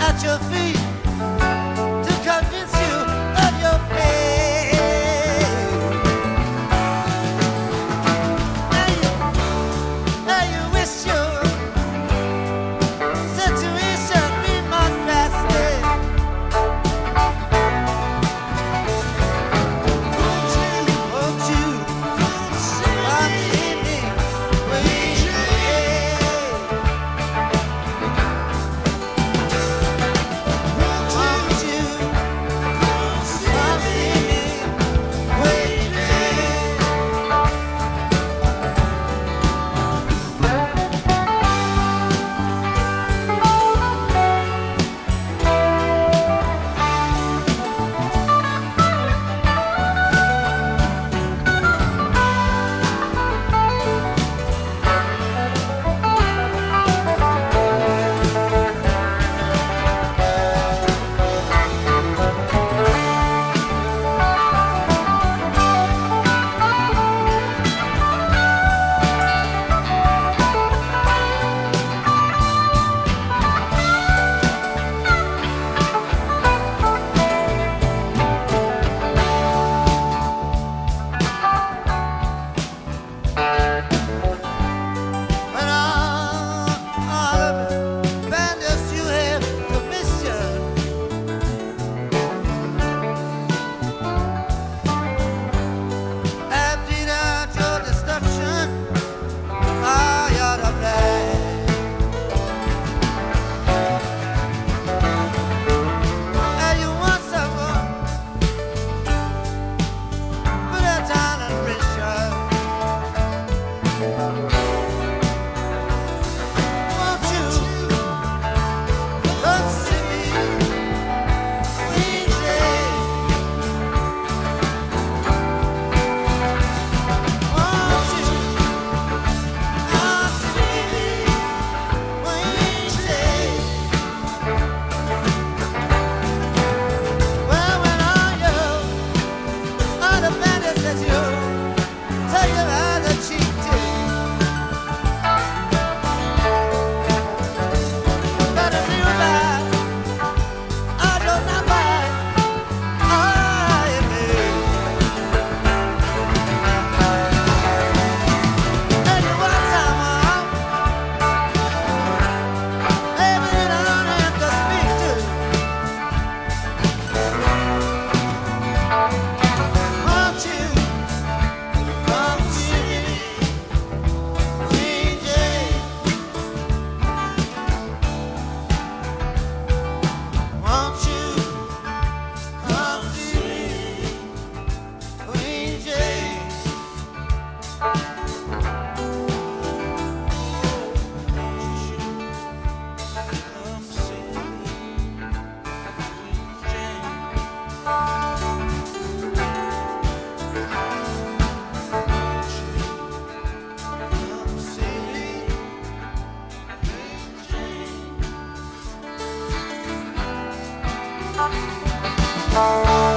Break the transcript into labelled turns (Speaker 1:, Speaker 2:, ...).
Speaker 1: at your feet to convince you of your pain. Now you wish your situation be much faster. Won't you come see me waiting? Won't you come see me waiting? When all of the bandits you have commissioned have been out your destruction, you're the black. And you want someone with a talent pressure. Won't you come see me waiting? Won't you come see me waiting? Well, when all you other bandits that you tell you how to cheat to, but if you buy all your number, I am you. And you want someone, maybe you don't have to speak to. Won't you come see me, DJ? Won't you come see me, Queen Jane? Come see me, Queen Jane. Come see me, Queen Jane.